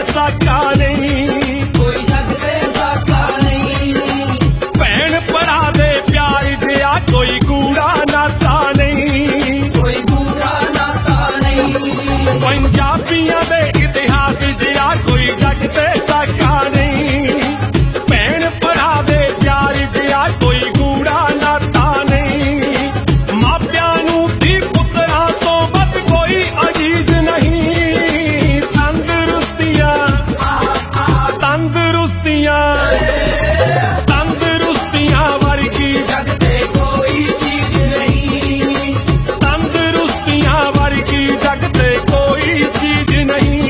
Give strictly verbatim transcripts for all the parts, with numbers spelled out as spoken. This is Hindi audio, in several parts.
साका नहीं, कोई जग ते साका नहीं। भैन भरा दे प्यार दिया कोई कूड़ा नाता नहीं, कोई कूड़ा नाता नहीं। पंजाबियां दे इतिहास दिया कोई जग ते साका नहीं, भैन भरा दे प्यार दिया कोई कूड़ा नाता नहीं। मापियां नूं धी पुत्तरां तो वध कोई अजीज नहीं। तंदरुस्तियां तंदरुस्तियां तंदरुस्तियां वर्गी जग ते कोई चीज नहीं। तंदरुस्तियां वर्गी जग ते कोई चीज नहीं।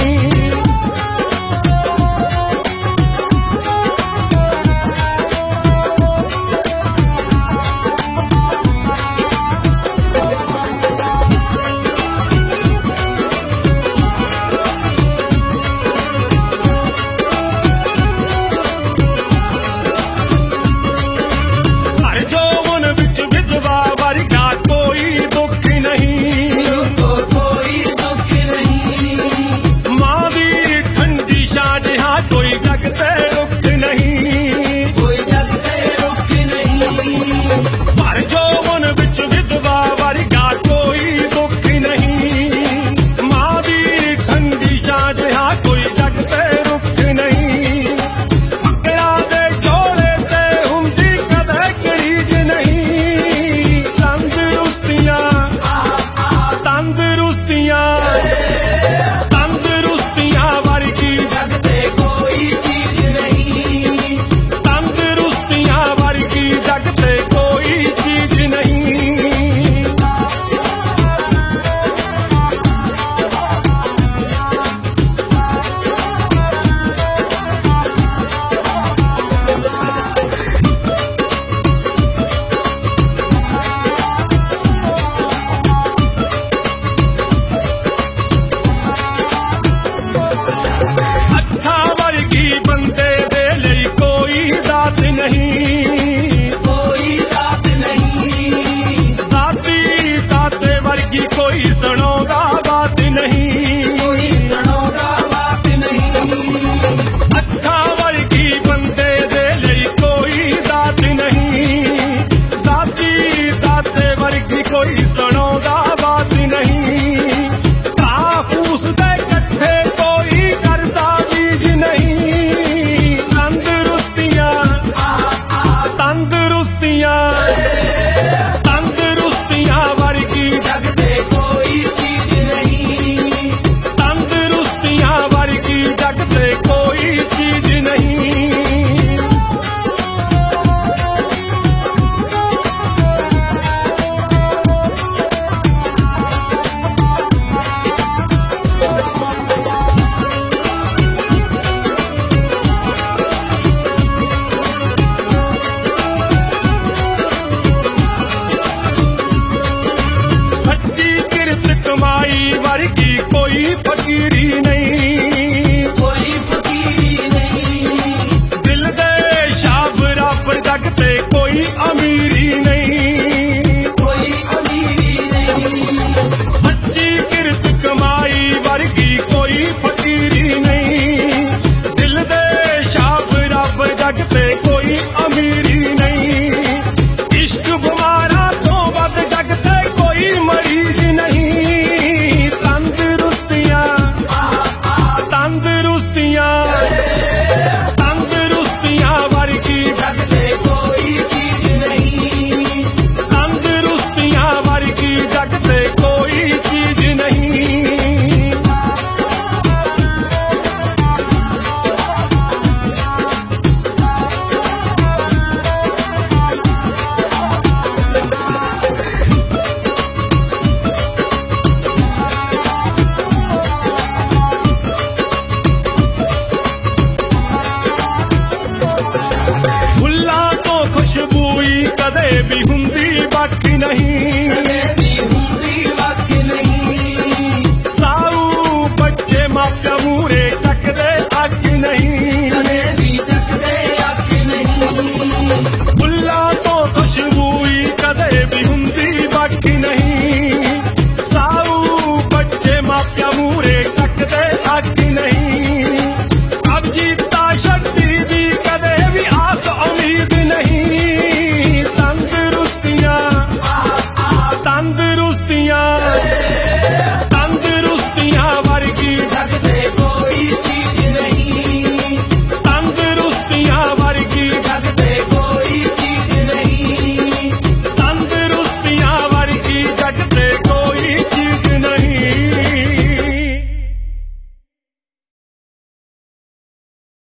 हर जौवन विच विधवा वर्गा कोई दुख नहीं, तो कोई दुख नहीं। मां दी ठंडी छां जिहा कोई जग ते रुख नहीं। कोई जग ते रुख नहीं। हर जौवन विच विधवा वर्गा कोई दुख नहीं, मां दी ठंडी छां जिहा कोई जग ते रुख नहीं। मकरा दे जोड़े ते हुंदी कदे करीज नहीं। तंदरुस्तियां तंदरुस्तियां तंदरुस्तियां वर्गी जग ते कोई चीज नहीं। तंदरुस्तियां वर्गी जग ते कोई चीज नहीं। अखा वर्गी बंदे दे लई कोई दात नहीं, कोई रात नहीं। दाती दाते वर्गी कोई सुनोगा बात नहीं। कोई सुनोगा बात नहीं। अखा वर्गी बंदे दे लई कोई दात नहीं, दाती दाते वर्गी कोई सुनोगा बात नहीं। कापूस दे कट्ठे कोई करदा बीज नहीं। तंदरुस्तियां तंदरुस्तियां तंदरुस्तियां वर्गी जग ते कोई चीज नहीं। तंदरुस्तियां वर्गी जग ते कोई चीज नहीं। सच्ची किरत कमाई वर्गी कोई फकीरी नहीं। कोई फकीरी नहीं। दिल दे शाह बराबर जग ते कोई अमीरी नहीं। कोई अमीरी नहीं। सच्ची किरत कमाई वर्गी कोई फकीरी नहीं। दिल दे शाह बराबर जग ते कोई अमीरी नहीं। इश्क बुमारा तो वध जग ते कोई मरीज नहीं। तंदरुस्तियां ਤੰਦਰੁਸਤੀਆਂ